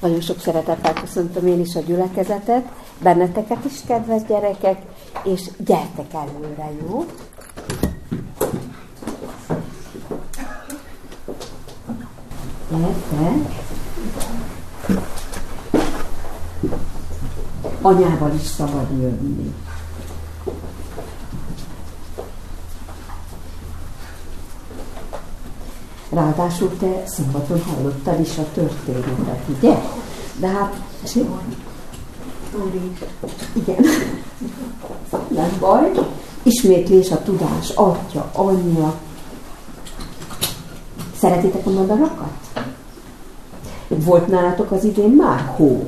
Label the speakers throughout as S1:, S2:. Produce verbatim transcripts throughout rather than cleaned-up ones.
S1: Nagyon sok szeretettel köszöntöm én is a gyülekezetet, benneteket is, kedves gyerekek, és gyertek előre, jó? Gyertek! Anyával is szabad jönni. Ráadásul te szombaton hallottad is a történetet, ugye? De hát... Igen. Nem baj. Ismétlés a tudás atya, anyja. Szeretitek a madarakat? Volt nálatok az idén már hó?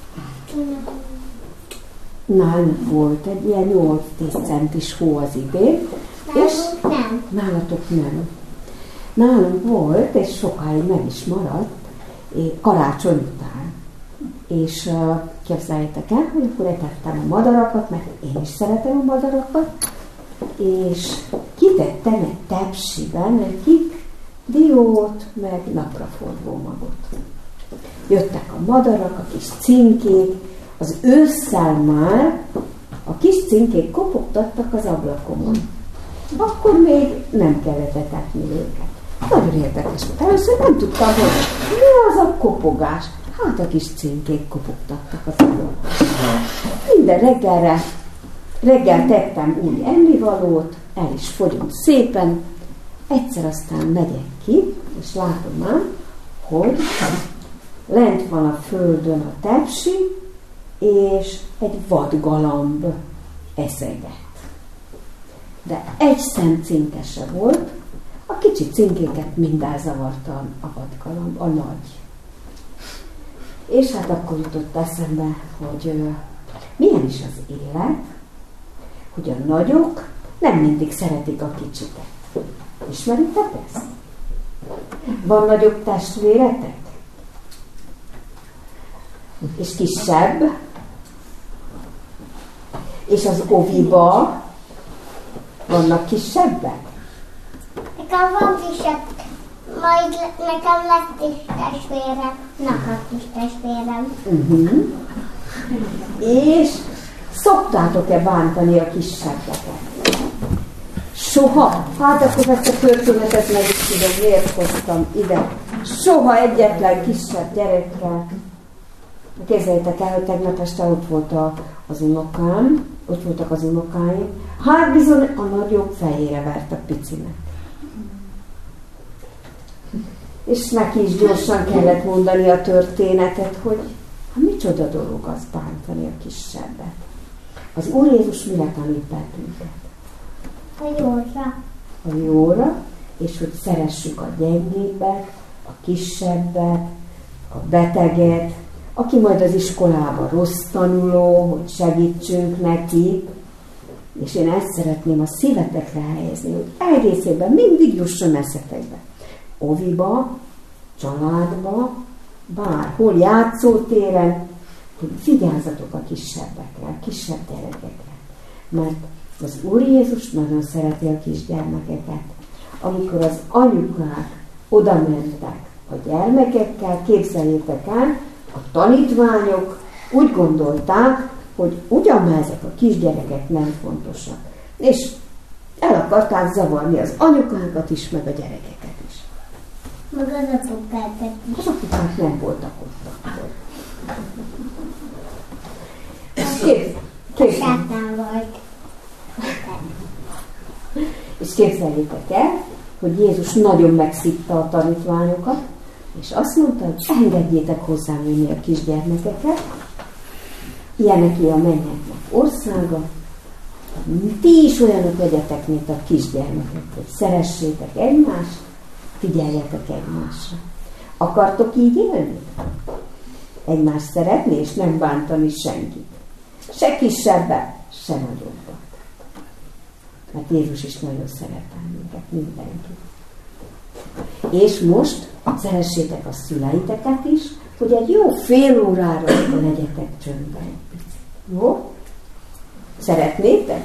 S1: Nálunk volt egy ilyen nyolc-tíz centis hó az idén.
S2: Nálunk
S1: és
S2: nem.
S1: Nálatok nem. Nálunk volt, és sokáig meg is maradt, karácsony után. És uh, képzeljétek el, hogy akkor etettem a madarakat, mert én is szeretem a madarakat, és kitettem egy tepsiben nekik diót, meg napraforgó magot. Jöttek a madarak, a kis cinkék, az ősszel már a kis cinkék kopogtattak az ablakomon. Akkor még nem kellett etetni őket. Nagyon érdekes volt. Először nem tudtam, hogy mi az a kopogás. Hát a kis cinkék kopogtattak az ablakon. Minden reggelre, reggel tettem új ennivalót, el is fogyom szépen. Egyszer aztán megyek ki, és látom már, hogy lent van a földön a tepsi, és egy vadgalamb eszeget. De egy szem cinke se volt, a kicsi cinkéket mind elzavarta a vadgalamb, a nagy. És hát akkor jutott eszembe, hogy uh, milyen is az élet, hogy a nagyok nem mindig szeretik a kicsiket. Ismeritek ezt? Van nagyobb testvéretek? És kisebb? És az oviba vannak kisebbek?
S2: Nekem van kisebb, majd nekem lesz kis testvérem, nekem kis testvérem.
S1: Uh-huh. És szoktátok-e bántani a kisebbeket? Soha? Hát akkor ezt a történetet meg is tudom, miért hoztam ide. Soha egyetlen kisebb gyerekkel. Képzeljétek el, hogy tegnap este ott volt a, az unokám, ott voltak az unokáim. Hát bizony a nagyobb fejére vert a picinek. És neki is gyorsan kellett mondani a történetet, hogy ha micsoda dolog az bántani a kisebbet. Az Úr Jézus mire tanít bennünket?
S2: A jóra.
S1: A jóra, és hogy szeressük a gyengébbet, a kisebbet, a beteget, aki majd az iskolában rossz tanuló, hogy segítsünk neki, és én ezt szeretném a szívetekre helyezni, hogy egészében mindig jusson eszetekbe. Oviba, családba, bárhol, játszótéren, hogy figyelzatok a kisebbekre, a kisebb gyerekekre. Mert az Úr Jézus nagyon szereti a kisgyermekeket. Amikor az anyukák oda mentek a gyermekekkel, képzeljétek el, a tanítványok úgy gondolták, hogy ugyan ezek a kisgyerekek nem fontosak. És el akarták zavarni az anyukákat is, meg a gyerekeket is.
S2: Meg az apukákat is.
S1: Az apukák nem voltak ott akkor. Képz, képz,
S2: Nem volt.
S1: és képzeljétek el, hogy Jézus nagyon megszitta a tanítványokat, és azt mondta, hogy engedjétek hozzám jönni a kisgyermekeket, ilyeneké a mennyeknek országa, ti is olyanok legyetek, mint a kisgyermekek, hogy szeressétek egymást, figyeljetek egymásra. Akartok így élni? Egymást szeretni, és nem bántani senkit. Se kisebbet, se nagyobbat. Mert Jézus is nagyon szeret bennünket, mindenkit. És most szeressétek a szüleiteket is, hogy egy jó fél órára legyetek csöndben. Jó? Szeretnétek?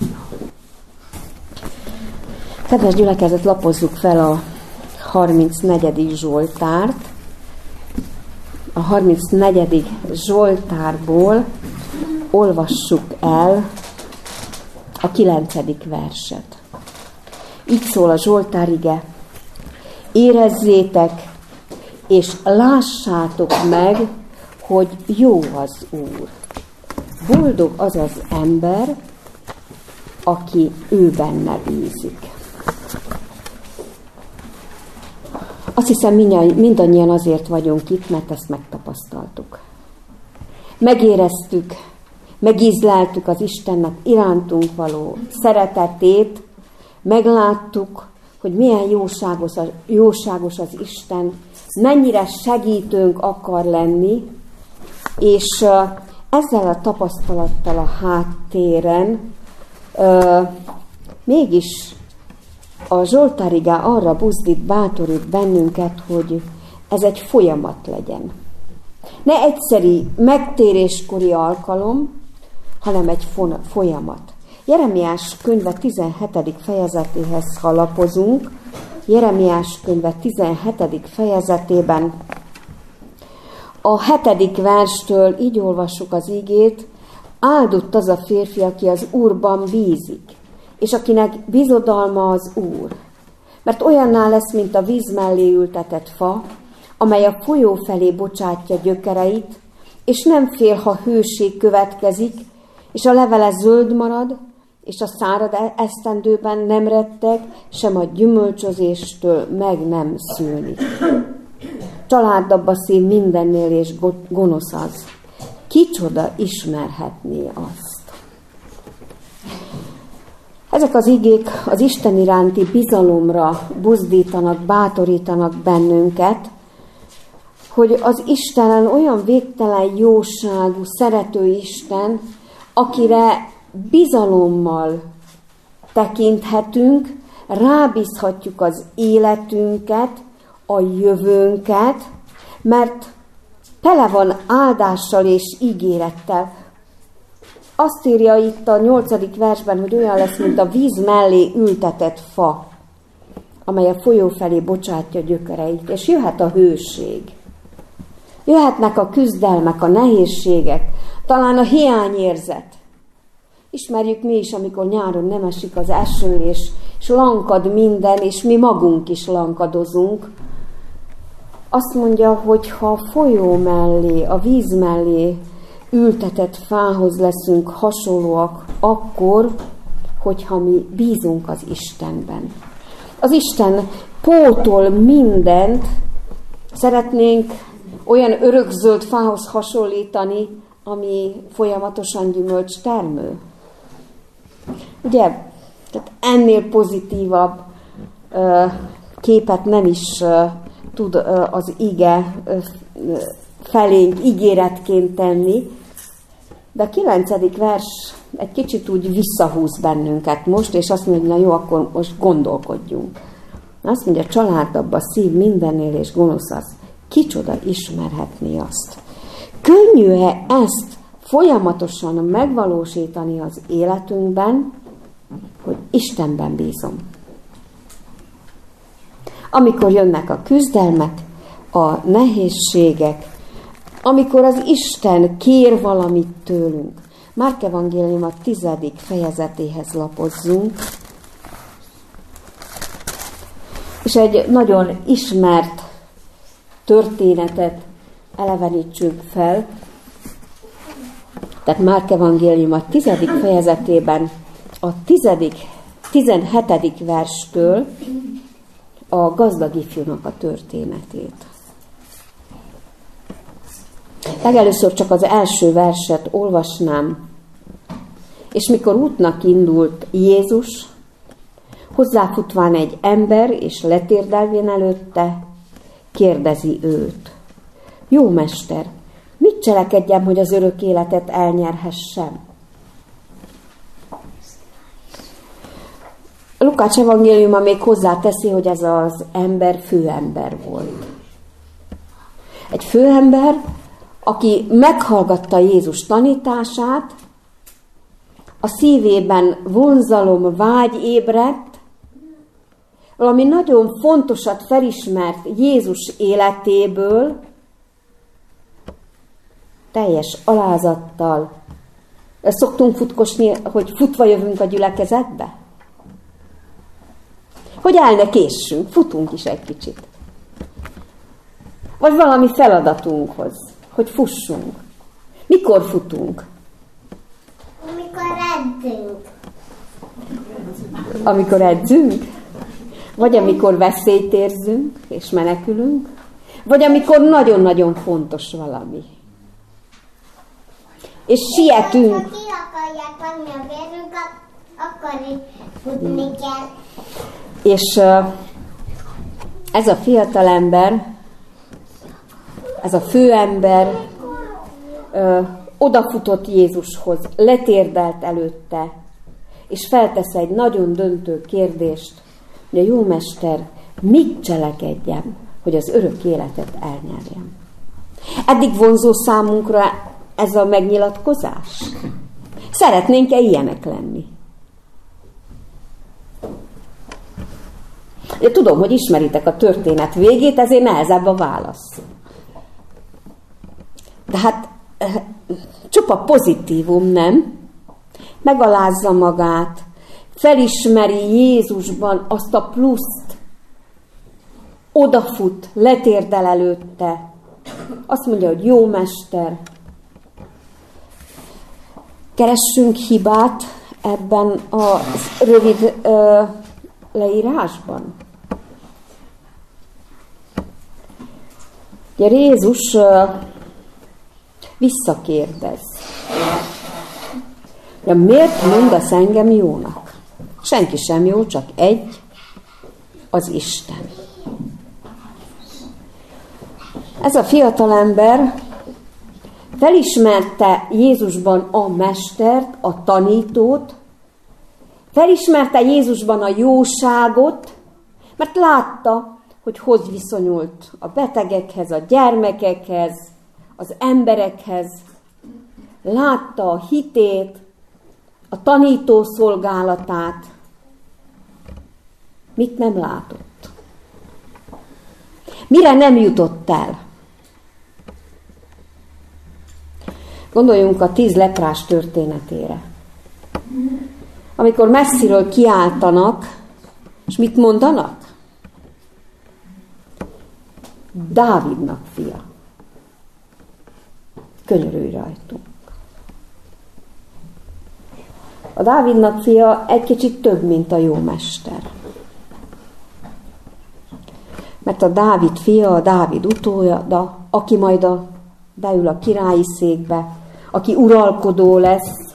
S1: Kedves gyülekezet, lapozzuk fel a harmincnegyedik Zsoltárt, a harmincnegyedik Zsoltárból olvassuk el a kilencedik verset. Így szól a Zsoltár ige: érezzétek és lássátok meg, hogy jó az Úr. Boldog az az ember, aki ő benne bízik. Azt hiszem, mindannyian azért vagyunk itt, mert ezt megtapasztaltuk. Megéreztük, megízleltük az Istennek irántunk való szeretetét, megláttuk, hogy milyen jóságos, jóságos az Isten, mennyire segítőnk akar lenni, és ezzel a tapasztalattal a háttéren mégis a Zsoltárigá arra buzdít, bátorít bennünket, hogy ez egy folyamat legyen. Ne egyszeri megtéréskori alkalom, hanem egy folyamat. Jeremiás könyve tizenhetedik fejezetéhez halapozunk. Jeremiás könyve tizenhetedik fejezetében a hetedik verstől így olvassuk az igét: áldott az a férfi, aki az Úrban bízik, és akinek bizodalma az Úr. Mert olyanná lesz, mint a víz mellé ültetett fa, amely a folyó felé bocsátja gyökereit, és nem fél, ha hőség következik, és a levele zöld marad, és a szárad esztendőben nem retteg, sem a gyümölcsözéstől meg nem szűnik. Családdabb a szív mindennél, és gonosz az. Kicsoda ismerhetné azt? Ezek az igék az Isten iránti bizalomra buzdítanak, bátorítanak bennünket, hogy az Istenen olyan végtelen jóságú, szerető Isten, akire bizalommal tekinthetünk, rábízhatjuk az életünket, a jövőnket, mert tele van áldással és ígérettel. Azt írja itt a nyolcadik versben, hogy olyan lesz, mint a víz mellé ültetett fa, amely a folyó felé bocsátja gyökereit, és jöhet a hőség. Jöhetnek a küzdelmek, a nehézségek, talán a hiányérzet. Ismerjük mi is, amikor nyáron nem esik az eső, és, és lankad minden, és mi magunk is lankadozunk. Azt mondja, hogy ha a folyó mellé, a víz mellé ültetett fához leszünk hasonlóak, akkor, hogyha mi bízunk az Istenben. Az Isten pótol mindent, szeretnénk olyan örökzöld fához hasonlítani, ami folyamatosan gyümölcs termő. Ugye, tehát ennél pozitívabb uh, képet nem is uh, tud uh, az ige uh, felénk ígéretként tenni, de a kilencedik vers egy kicsit úgy visszahúz bennünket most, és azt mondja, na jó, akkor most gondolkodjunk. Azt mondja, családdabb a szív mindennél, és gonosz az. Kicsoda ismerhetné azt? Könnyű-e ezt folyamatosan megvalósítani az életünkben, hogy Istenben bízom? Amikor jönnek a küzdelmek, a nehézségek, amikor az Isten kér valamit tőlünk. Márk evangélium a tizedik fejezetéhez lapozzunk, és egy nagyon ismert történetet elevenítsünk fel. Tehát Márk evangélium a tizedik fejezetében a tizedik, tizenhetedik verstől a gazdag ifjúnak a történetét. Legelőször csak az első verset olvasnám, és mikor útnak indult Jézus, hozzáfutván egy ember, és letérdelvén előtte, kérdezi őt: jó mester, mit cselekedjem, hogy az örök életet elnyerhessem? Lukács evangéliuma még hozzáteszi, hogy ez az ember főember volt. Egy főember, aki meghallgatta Jézus tanítását, a szívében vonzalom, vágy ébredt, valami nagyon fontosat felismert Jézus életéből, teljes alázattal. Szoktunk futkosni, hogy futva jövünk a gyülekezetbe? Hogy el ne késsünk, futunk is egy kicsit. Vagy valami feladatunkhoz, hogy fussunk. Mikor futunk?
S2: Amikor edzünk.
S1: Amikor edzünk? Vagy amikor veszélyt érzünk és menekülünk? Vagy amikor nagyon-nagyon fontos valami. És sietünk.
S2: Ha ki akarják venni a vérünket, akkor is futni kell.
S1: És uh, ez a fiatalember, ez a főember uh, odafutott Jézushoz, letérdelt előtte, és feltesz egy nagyon döntő kérdést, hogy a jó mester, mit cselekedjem, hogy az örök életet elnyerjem. Eddig vonzó számunkra ez a megnyilatkozás? Szeretnénk-e ilyenek lenni? Én tudom, hogy ismeritek a történet végét, ezért nehezebb a válasz. De hát csupa pozitívum, nem? Megalázza magát, felismeri Jézusban azt a pluszt, odafut, letérdel előtte, azt mondja, hogy jó mester. Keressünk hibát ebben a rövid ö, leírásban. Ugye Jézus ö, visszakérdez. Ja, miért mondasz engem jónak? Senki sem jó, csak egy, az Isten. Ez a fiatalember felismerte Jézusban a mestert, a tanítót, felismerte Jézusban a jóságot, mert látta, hogy hogy viszonyult a betegekhez, a gyermekekhez, az emberekhez, látta a hitét, a tanító szolgálatát. Mit nem látott? Mire nem jutott el? Gondoljunk a tíz leprás történetére. Amikor messziről kiáltanak, és mit mondanak? Dávidnak fia. Könyörülj rajtunk. A Dávidnak fia egy kicsit több, mint a jó mester. Mert a Dávid fia, a Dávid utóda, aki majd a, beül a királyi székbe, aki uralkodó lesz.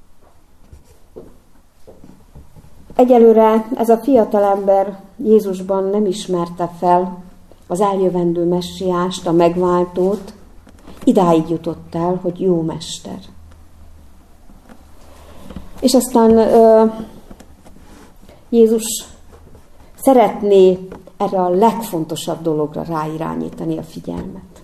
S1: Egyelőre ez a fiatalember Jézusban nem ismerte fel az eljövendő messiást, a megváltót, idáig jutott el, hogy jó mester. És aztán uh, Jézus szeretné erre a legfontosabb dologra ráirányítani a figyelmet.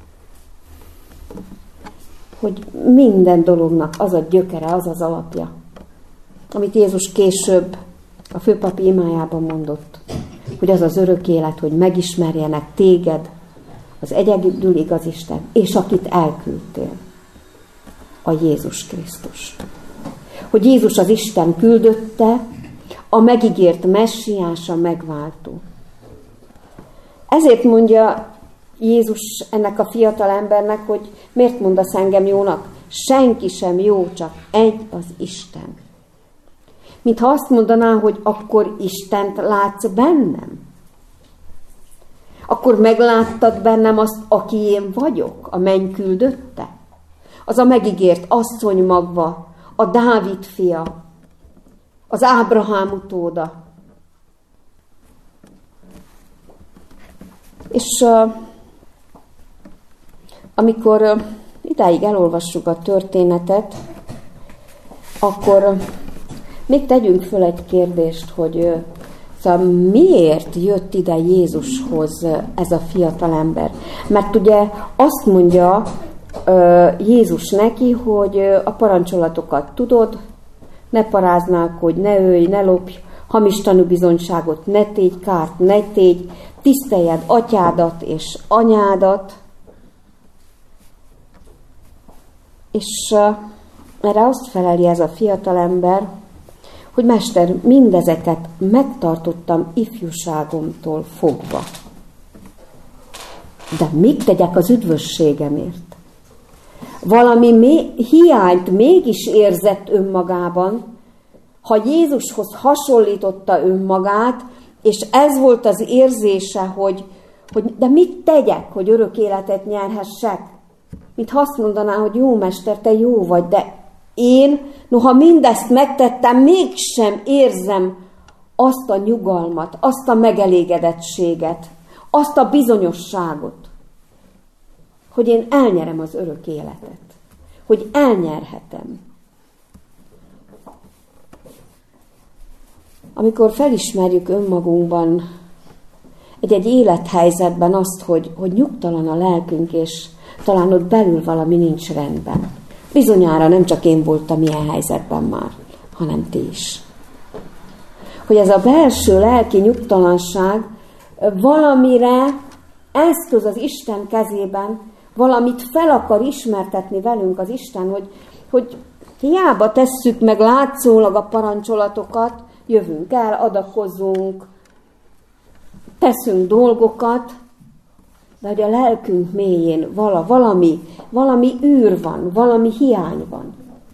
S1: Hogy minden dolognak az a gyökere, az az alapja, amit Jézus később a főpapi imájában mondott, hogy az az örök élet, hogy megismerjenek téged, az egyedül igaz Isten, és akit elküldtél, a Jézus Krisztust. Hogy Jézus az Isten küldötte, a megígért messiás, a megváltó. Ezért mondja Jézus ennek a fiatal embernek, hogy miért mondasz engem jónak? Senki sem jó, csak egy az Isten. Mintha azt mondaná, hogy akkor Istent látsz bennem. Akkor megláttad bennem azt, aki én vagyok, a menny küldötte. Az a megígért asszony magva, a Dávid fia, az Ábrahám utóda. És uh, amikor uh, idáig elolvassuk a történetet, akkor uh, még tegyünk föl egy kérdést, hogy uh, szóval miért jött ide Jézushoz uh, ez a fiatalember? Mert ugye azt mondja uh, Jézus neki, hogy uh, a parancsolatokat tudod, ne paráználkodj, ne ölj, ne lopj, hamis tanúbizonyságot ne tégy, kárt ne tégy, tiszteljed atyádat és anyádat. És erre azt feleli ez a fiatalember, hogy Mester, mindezeket megtartottam ifjúságomtól fogva. De mit tegyek az üdvösségemért? Valami mély, hiányt mégis érzett önmagában, ha Jézushoz hasonlította önmagát, és ez volt az érzése, hogy, hogy de mit tegyek, hogy örök életet nyerhessek? Mint ha azt mondaná, hogy jó Mester, te jó vagy, de én, noha mindezt megtettem, mégsem érzem azt a nyugalmat, azt a megelégedettséget, azt a bizonyosságot, hogy én elnyerem az örök életet, hogy elnyerhetem. Amikor felismerjük önmagunkban egy-egy élethelyzetben azt, hogy, hogy nyugtalan a lelkünk, és talán ott belül valami nincs rendben. Bizonyára nem csak én voltam ilyen helyzetben már, hanem ti is. Hogy ez a belső lelki nyugtalanság valamire eszköz az Isten kezében, valamit fel akar ismertetni velünk az Isten, hogy, hogy hiába tesszük meg látszólag a parancsolatokat, jövünk el, adakozunk, teszünk dolgokat, de hogy a lelkünk mélyén vala, valami, valami űr van, valami hiány van.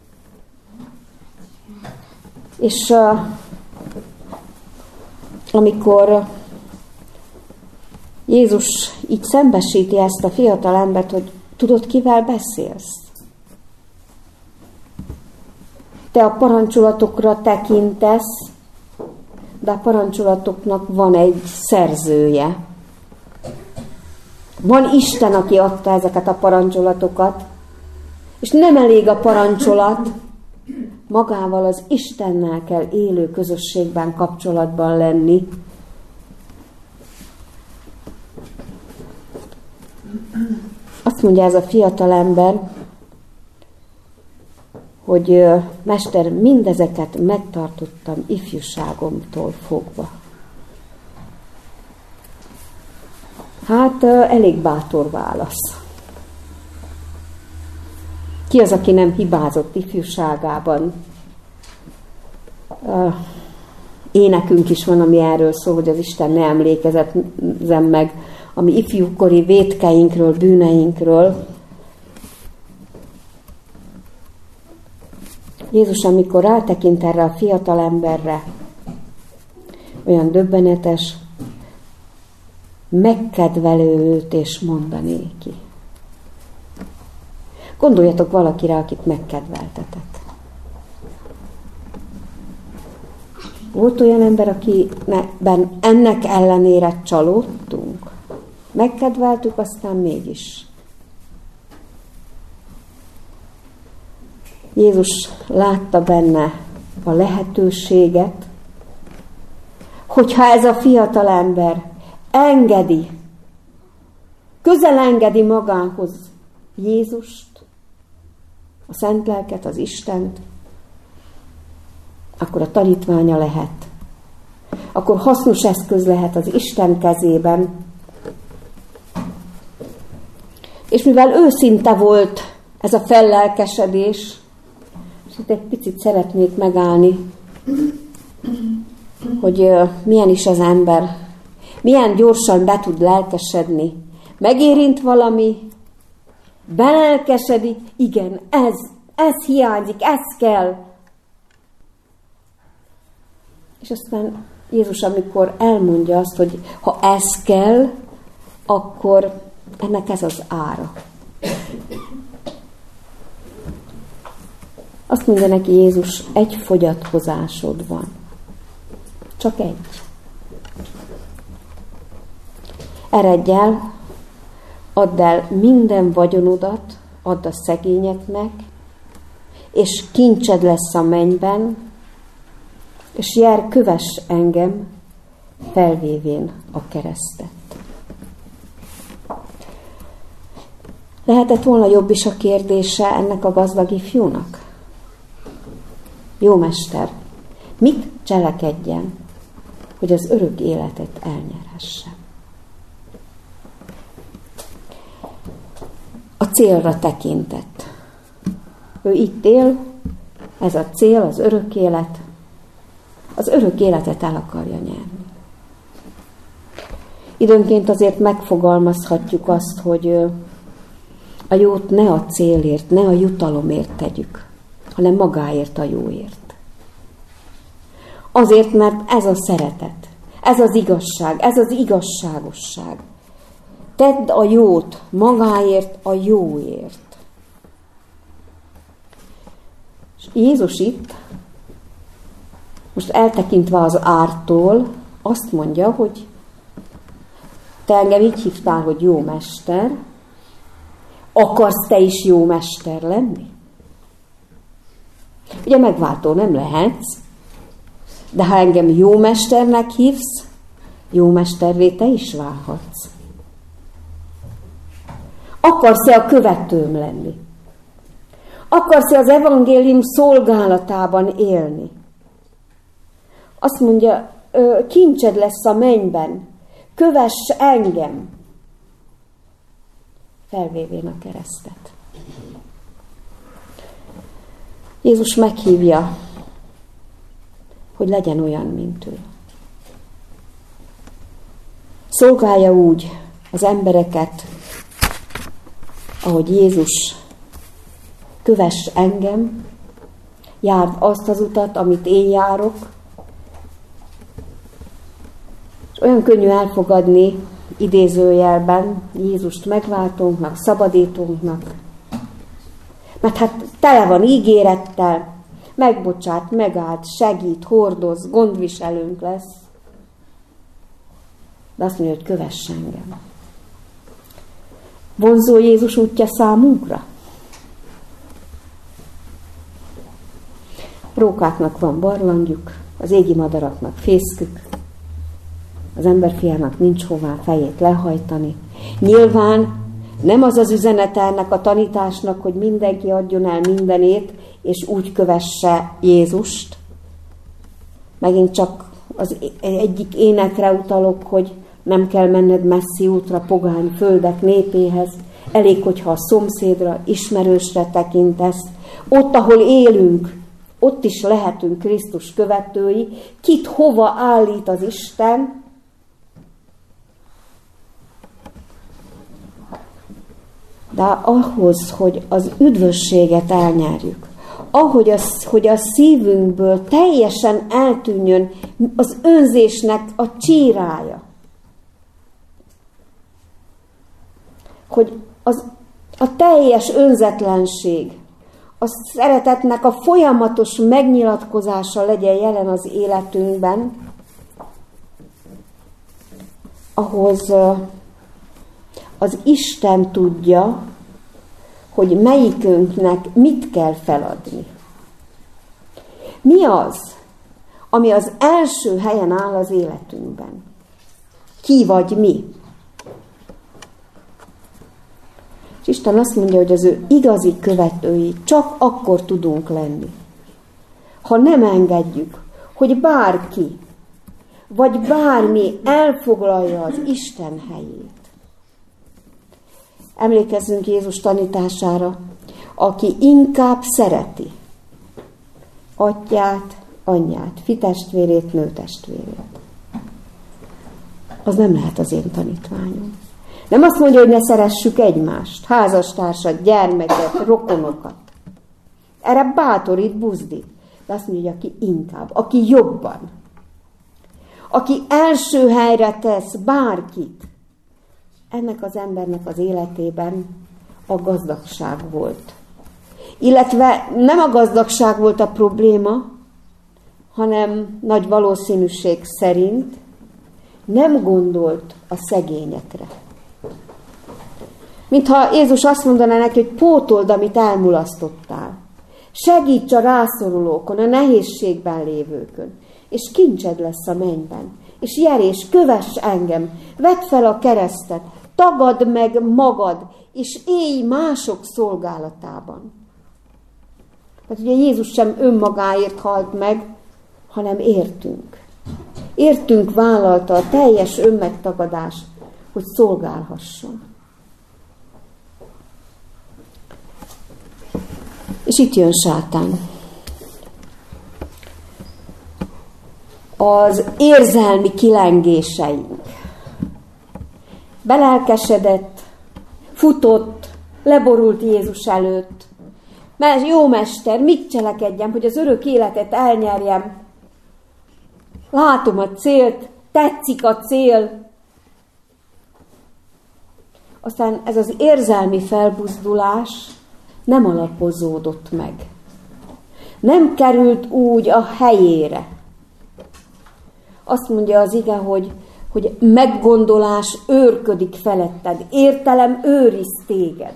S1: És uh, amikor Jézus így szembesíti ezt a fiatal embert, hogy tudod, kivel beszélsz? Te a parancsolatokra tekintesz, de a parancsolatoknak van egy szerzője. Van Isten, aki adta ezeket a parancsolatokat, és nem elég a parancsolat, magával az Istennel kell élő közösségben, kapcsolatban lenni. Azt mondja ez a fiatal ember, hogy Mester, mindezeket megtartottam ifjúságomtól fogva. Hát elég bátor válasz. Ki az, aki nem hibázott ifjúságában? Énekünk is van, ami erről szól, hogy az Isten ne emlékezzen meg a mi ifjúkori vétkeinkről, bűneinkről. Jézus, amikor rátekint erre a fiatal emberre, olyan döbbenetes, megkedvelő őt és mondani ki. Gondoljatok valakire, akit megkedveltetek. Volt olyan ember, akiben ennek ellenére csalódtunk? Megkedveltük, aztán mégis. Jézus látta benne a lehetőséget, hogyha ez a fiatal ember engedi, közel engedi magához Jézust, a Szent Lelket, az Istent, akkor a tanítványa lehet. Akkor hasznos eszköz lehet az Isten kezében. És mivel őszinte volt ez a fellelkesedés, és itt egy picit szeretnék megállni, hogy milyen is az ember, milyen gyorsan be tud lelkesedni. Megérint valami, belelkesedik, igen, ez, ez hiányzik, ez kell. És aztán Jézus, amikor elmondja azt, hogy ha ez kell, akkor ennek ez az ára. Azt mondja neki Jézus, egy fogyatkozásod van. Csak egy. Eredj el, add el minden vagyonodat, add a szegényeknek, és kincsed lesz a mennyben, és jár, kövess engem, felvévén a keresztet. Lehetett volna jobb is a kérdése ennek a gazdag ifjúnak? Jó mester, mit cselekedjen, hogy az örök életet elnyerhessem? A célra tekintett. Ő itt él, ez a cél, az örök élet. Az örök életet el akarja nyerni. Időnként azért megfogalmazhatjuk azt, hogy a jót ne a célért, ne a jutalomért tegyük, hanem magáért, a jóért. Azért, mert ez a szeretet, ez az igazság, ez az igazságosság. Tedd a jót magáért, a jóért. És Jézus itt, most eltekintve az ártól, azt mondja, hogy te engem így hívtál, hogy jó mester, akarsz te is jó mester lenni? Ugye megváltó nem lehetsz, de ha engem jó mesternek hívsz, jó mesterré te is válhatsz. Akarsz-e a követőm lenni? Akarsz-e az evangélium szolgálatában élni? Azt mondja, kincsed lesz a mennyben, kövess engem, felvévén a keresztet. Jézus meghívja, hogy legyen olyan, mint ő. Szolgálja úgy az embereket, ahogy Jézus, kövess engem, járd azt az utat, amit én járok, és olyan könnyű elfogadni idézőjelben Jézust megváltónknak, szabadítónknak, mert hát tele van ígérettel, megbocsát, megáld, segít, hordoz, gondviselőnk lesz. De azt mondja, hogy kövess engem. Vonzó Jézus útja számunkra? Rókáknak van barlangjuk, az égi madaraknak fészkük, az emberfiának nincs hová fejét lehajtani. Nyilván nem az az üzenete ennek a tanításnak, hogy mindenki adjon el mindenét, és úgy kövesse Jézust. Megint csak az egyik énekre utalok, hogy nem kell menned messzi útra pogány földek népéhez, elég, hogyha a szomszédra, ismerősre tekintesz. Ott, ahol élünk, ott is lehetünk Krisztus követői. Kit hova állít az Isten? De ahhoz, hogy az üdvösséget elnyerjük, ahogy az, hogy a szívünkből teljesen eltűnjön az önzésnek a csírája, hogy az, a teljes önzetlenség, a szeretetnek a folyamatos megnyilatkozása legyen jelen az életünkben, ahhoz az Isten tudja, hogy melyikünknek mit kell feladni. Mi az, ami az első helyen áll az életünkben? Ki vagy mi? És Isten azt mondja, hogy az ő igazi követői csak akkor tudunk lenni, ha nem engedjük, hogy bárki, vagy bármi elfoglalja az Isten helyét. Emlékezzünk Jézus tanítására, aki inkább szereti atyát, anyját, fitestvérét, nőtestvérét. Az nem lehet az én tanítványom. Nem azt mondja, hogy ne szeressük egymást, házastársat, gyermeket, rokonokat. Erre bátorít, buzdít. De azt mondja, hogy aki inkább, aki jobban, aki első helyre tesz bárkit, ennek az embernek az életében a gazdagság volt. Illetve nem a gazdagság volt a probléma, hanem nagy valószínűség szerint nem gondolt a szegényekre. Mintha Jézus azt mondaná neki, hogy pótold, amit elmulasztottál. Segíts a rászorulókon, a nehézségben lévőkön, és kincsed lesz a mennyben. És járj, és kövess engem, vedd fel a keresztet, tagadd meg magad, és élj mások szolgálatában. Tehát ugye Jézus sem önmagáért halt meg, hanem értünk. Értünk vállalta a teljes önmegtagadást, hogy szolgálhasson. És itt jön sátán. Az érzelmi kilengéseink. Belelkesedett, futott, leborult Jézus előtt. Mert jó mester, mit cselekedjem, hogy az örök életet elnyerjem? Látom a célt, tetszik a cél. Aztán ez az érzelmi felbuzdulás nem alapozódott meg. Nem került úgy a helyére. Azt mondja az ige, hogy, hogy meggondolás őrködik feletted, értelem őriz téged.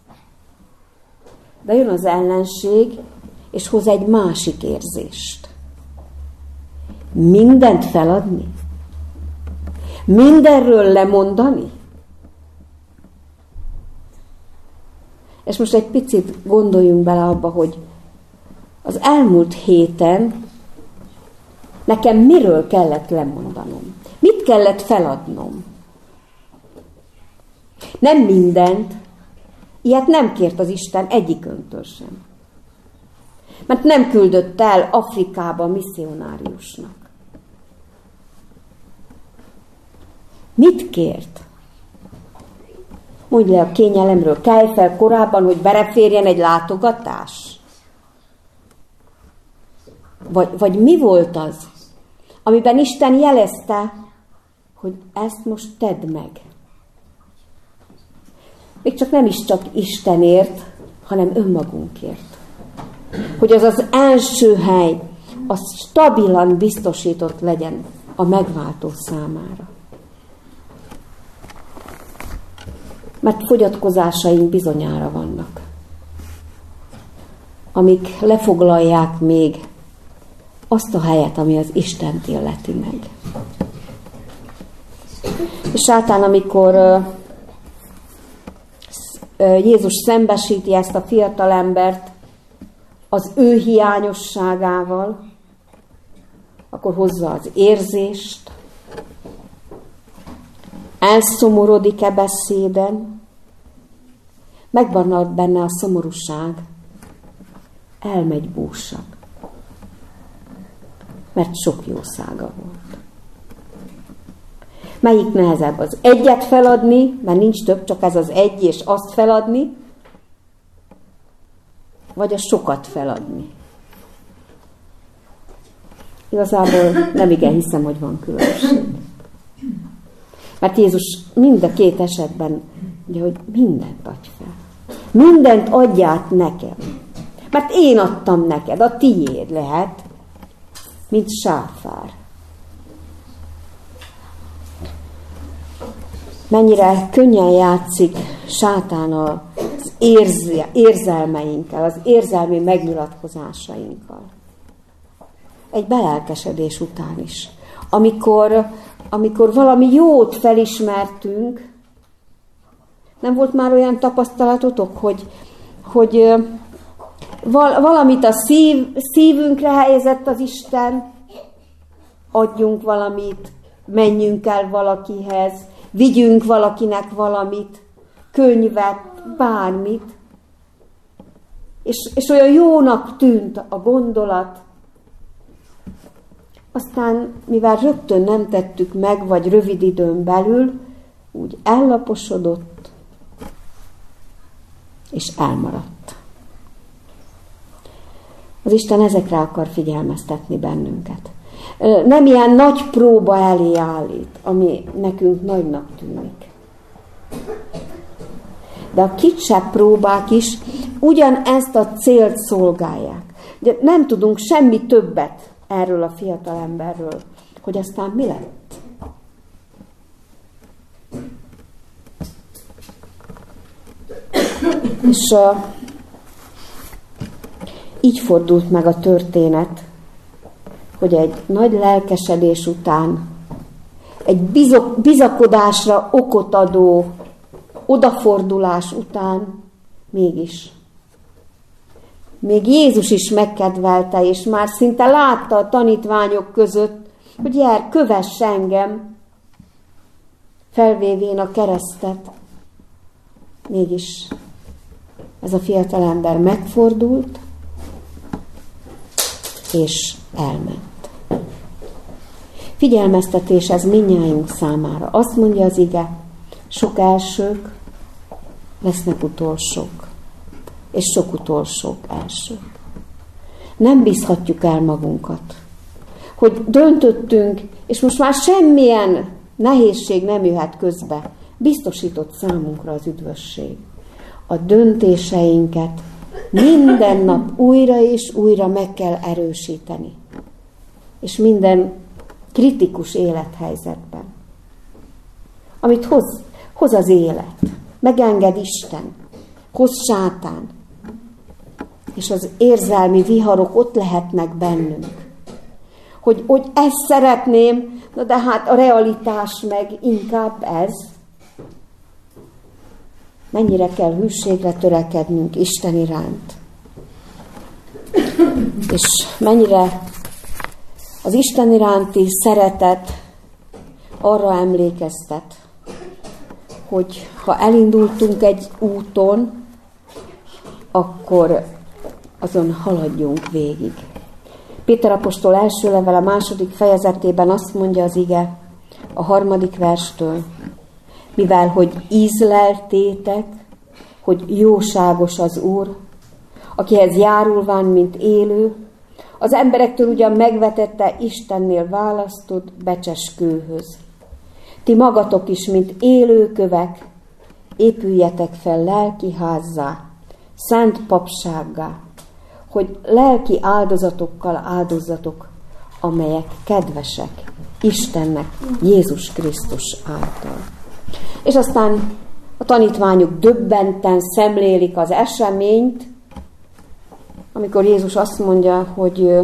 S1: De jön az ellenség, és hoz egy másik érzést. Mindent feladni? Mindenről lemondani? És most egy picit gondoljunk bele abba, hogy az elmúlt héten nekem miről kellett lemondanom? Mit kellett feladnom? Nem mindent. Ilyet nem kért az Isten egyiköntől sem. Mert nem küldött el Afrikába misszionáriusnak. Mit kért? Mondj le a kényelemről, kelj fel korábban, hogy beleférjen egy látogatás? Vagy, vagy mi volt az, amiben Isten jelezte, hogy ezt most tedd meg? Még csak nem is csak Istenért, hanem önmagunkért. Hogy az az első hely, az stabilan biztosított legyen a megváltó számára. Mert fogyatkozásaink bizonyára vannak, amik lefoglalják még azt a helyet, ami az Istent illeti meg. És sátán, amikor Jézus szembesíti ezt a fiatalembert az ő hiányosságával, akkor hozza az érzést, elszomorodik-e beszéden, megvan benne a szomorúság, elmegy búsag, mert sok jószága volt. Melyik nehezebb? Az egyet feladni, mert nincs több, csak ez az egy, és azt feladni, vagy a sokat feladni? Igazából nem igen hiszem, hogy van különbség. Mert Jézus mind a két esetben ugye, hogy mindent adj fel. Mindent adját nekem. Mert én adtam neked, a tiéd lehet, mint sáfár. Mennyire könnyen játszik sátán az érze, érzelmeinkkel, az érzelmi megnyilatkozásainkkal. Egy belelkesedés után is. Amikor, amikor valami jót felismertünk, nem volt már olyan tapasztalatotok, hogy, hogy val, valamit a szív, szívünkre helyezett az Isten, adjunk valamit, menjünk el valakihez, vigyünk valakinek valamit, könyvet, bármit. És, és olyan jónak tűnt a gondolat. Aztán, mivel rögtön nem tettük meg, vagy rövid időn belül, úgy ellaposodott, és elmaradt. Az Isten ezekre akar figyelmeztetni bennünket. Nem ilyen nagy próba elé állít, ami nekünk nagynak tűnik. De a kisebb próbák is ugyanezt a célt szolgálják. De nem tudunk semmi többet erről a fiatalemberről, hogy aztán mi lett. És uh, így fordult meg a történet, hogy egy nagy lelkesedés után, egy bizok, bizakodásra okot adó odafordulás után mégis. Még Jézus is megkedvelte, és már szinte látta a tanítványok között, hogy jár, kövess engem, felvévén a keresztet. Mégis ez a fiatalember megfordult, és elment. Figyelmeztetés ez mindnyájunk számára. Azt mondja az ige, sok elsők lesznek utolsók, és sok utolsók elsők. Nem bízhatjuk el magunkat, hogy döntöttünk, és most már semmilyen nehézség nem jöhet közbe. Biztosított számunkra az üdvösség. A döntéseinket minden nap újra és újra meg kell erősíteni. És minden kritikus élethelyzetben. Amit hoz, hoz az élet, megenged Isten, hoz sátán, és az érzelmi viharok ott lehetnek bennünk. Hogy, hogy ezt szeretném, na de hát a realitás meg inkább ez. Mennyire kell hűségre törekednünk Isten iránt. És mennyire az Isten iránti szeretet arra emlékeztet, hogy ha elindultunk egy úton, akkor azon haladjunk végig. Péter apostol első levele második fejezetében azt mondja az ige, a harmadik verstől, mivel hogy ízleltétek, hogy jóságos az Úr, akihez járulván, mint élő, az emberektől ugyan megvetette, Istennél választott becses kőhöz. Ti magatok is, mint élő kövek, épüljetek fel lelki házzá, szent papsággá, hogy lelki áldozatokkal áldozzatok, amelyek kedvesek Istennek Jézus Krisztus által. És aztán a tanítványok döbbenten szemlélik az eseményt, amikor Jézus azt mondja, hogy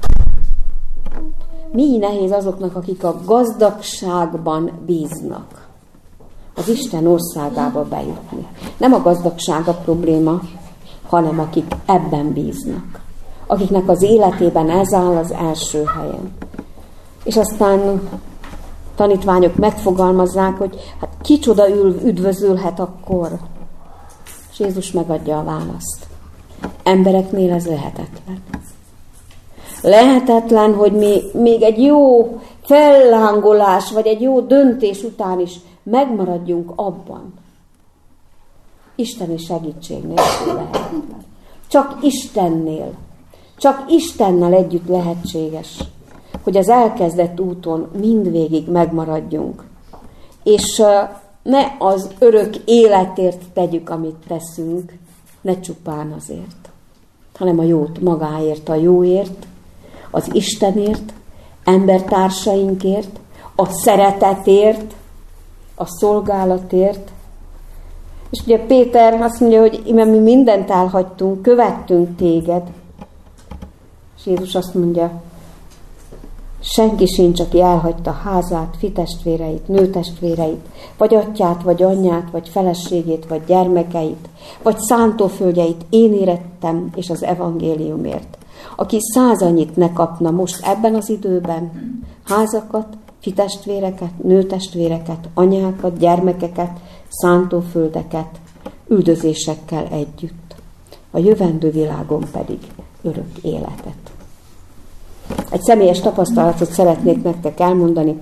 S1: mi nehéz azoknak, akik a gazdagságban bíznak, az Isten országába bejutni. Nem a gazdagság a probléma, hanem akik ebben bíznak. Akiknek az életében ez áll az első helyen. És aztán tanítványok megfogalmazzák, hogy hát kicsoda ül, üdvözülhet akkor. És Jézus megadja a választ. Embereknél ez lehetetlen. Lehetetlen, hogy mi még egy jó fellángolás, vagy egy jó döntés után is megmaradjunk abban. Isteni segítség nélkül lehetetlen. Csak Istennél, csak Istennel együtt lehetséges, hogy az elkezdett úton mindvégig megmaradjunk. És ne az örök életért tegyük, amit teszünk, ne csupán azért, hanem a jót magáért, a jóért, az Istenért, embertársainkért, a szeretetért, a szolgálatért. És ugye Péter azt mondja, hogy íme mi mindent elhagytunk, követtünk téged. És Jézus azt mondja, senki sincs, aki elhagyta házát, fitestvéreit, nőtestvéreit, vagy atyát, vagy anyját, vagy feleségét, vagy gyermekeit, vagy szántóföldjeit én érettem, és az evangéliumért. Aki százannyit ne kapna most ebben az időben, házakat, fitestvéreket, nőtestvéreket, anyákat, gyermekeket, szántóföldeket, üldözésekkel együtt. A jövendő világon pedig örök életet. Egy személyes tapasztalatot szeretnék nektek elmondani.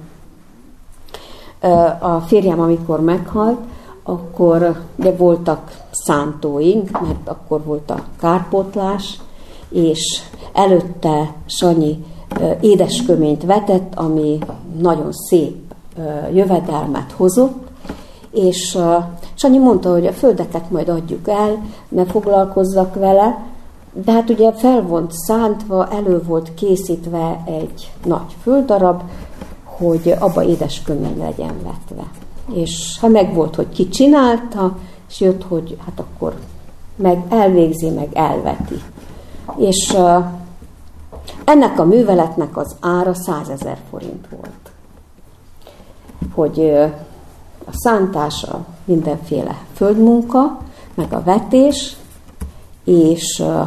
S1: A férjem, amikor meghalt, akkor ugye voltak szántóink, mert akkor volt a kárpótlás, és előtte Sanyi édesköményt vetett, ami nagyon szép jövedelmet hozott, és Sanyi mondta, hogy a földeket majd adjuk el, ne foglalkozzak vele, de hát ugye fel volt szántva, elő volt készítve egy nagy földdarab, hogy abba édeskömény legyen vetve. És ha meg volt, hogy ki csinálta, és jött, hogy hát akkor meg elvégzi, meg elveti. És uh, ennek a műveletnek az ára százezer forint volt. Hogy uh, a szántása mindenféle földmunka, meg a vetés, és uh,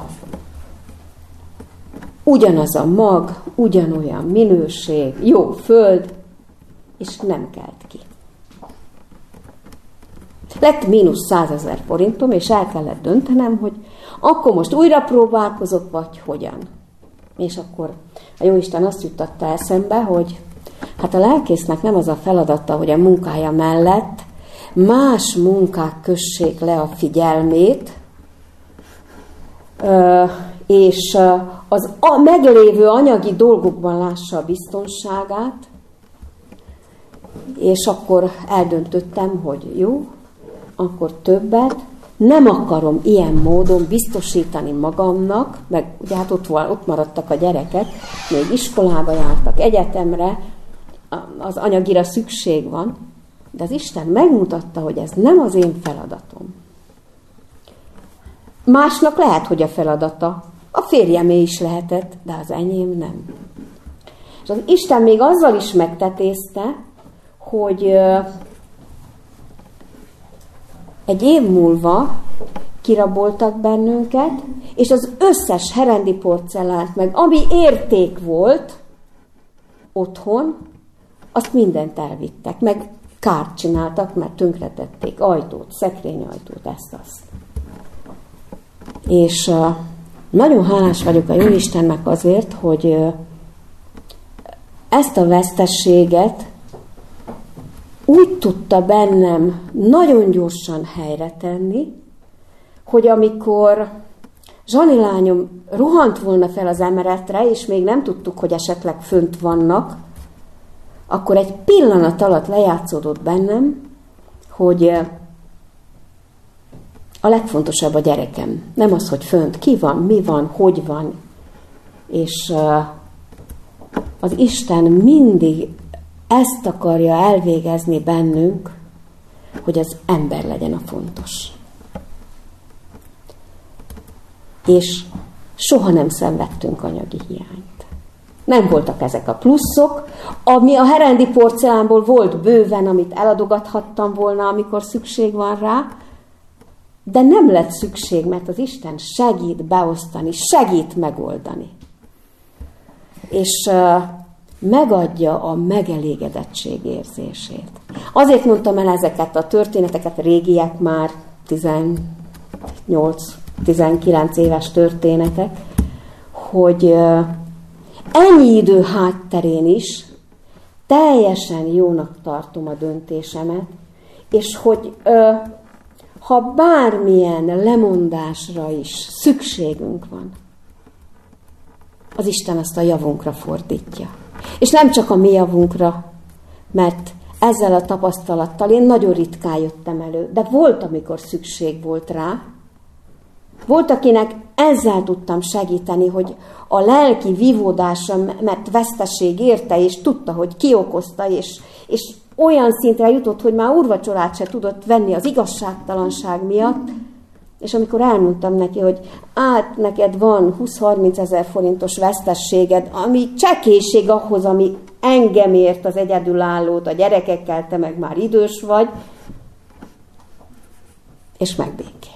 S1: ugyanaz a mag, ugyanolyan minőség, jó föld, és nem kelt ki. Lett mínusz százezer forintom, és el kellett döntenem, hogy akkor most újra próbálkozok, vagy hogyan. És akkor a Jóisten azt juttatta eszembe, hogy hát a lelkésznek nem az a feladata, hogy a munkája mellett más munkák kössék le a figyelmét, és az a meglévő anyagi dolgokban lássa a biztonságát, és akkor eldöntöttem, hogy jó, akkor többet nem akarom ilyen módon biztosítani magamnak, meg ugye hát ott, ott maradtak a gyerekek, még iskolába jártak, egyetemre, az anyagira szükség van, de az Isten megmutatta, hogy ez nem az én feladatom. Másnak lehet, hogy a feladata, a férjemé is lehetett, de az enyém nem. És az Isten még azzal is megtetézte, hogy egy év múlva kiraboltak bennünket, és az összes herendi porcelánt, meg ami érték volt otthon, azt mindent elvittek, meg kárt csináltak, mert tönkretették ajtót, szekrényajtót, ezt-azt. És uh, nagyon hálás vagyok a Jóistennek azért, hogy uh, ezt a vesztességet úgy tudta bennem nagyon gyorsan helyre tenni, hogy amikor Zsani lányom rohant volna fel az emeletre, és még nem tudtuk, hogy esetleg fönt vannak, akkor egy pillanat alatt lejátszódott bennem, hogy a legfontosabb a gyerekem. Nem az, hogy fönt ki van, mi van, hogy van. És az Isten mindig ezt akarja elvégezni bennünk, hogy az ember legyen a fontos. És soha nem szenvedtünk anyagi hiányt. Nem voltak ezek a pluszok, ami a herendi porcelánból volt bőven, amit eladogathattam volna, amikor szükség van rá, de nem lett szükség, mert az Isten segít beosztani, segít megoldani. És uh, megadja a megelégedettség érzését. Azért mondtam el ezeket a történeteket, régiek már, tizennyolc-tizenkilenc éves történetek, hogy uh, ennyi idő hátterén is teljesen jónak tartom a döntésemet, és hogy ö, ha bármilyen lemondásra is szükségünk van, az Isten azt a javunkra fordítja. És nem csak a mi javunkra, mert ezzel a tapasztalattal én nagyon ritkán jöttem elő, de volt, amikor szükség volt rá. Volt, akinek ezzel tudtam segíteni, hogy a lelki vívódása, mert veszteség érte, és tudta, hogy ki okozta, és, és olyan szintre jutott, hogy már úrvacsorát se tudott venni az igazságtalanság miatt, és amikor elmondtam neki, hogy át neked van húsz-harminc ezer forintos vesztességed, ami csekélység ahhoz, ami engem ért az egyedülállót, a gyerekekkel, te meg már idős vagy, és megbékélt.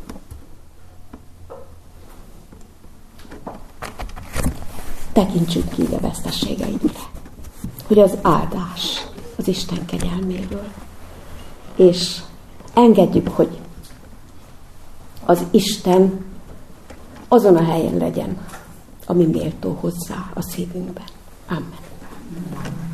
S1: Tekintsünk így a vesztességeinkre, hogy az áldás az Isten kegyelméből, és engedjük, hogy az Isten azon a helyen legyen, ami méltó hozzá a szívünkben. Amen.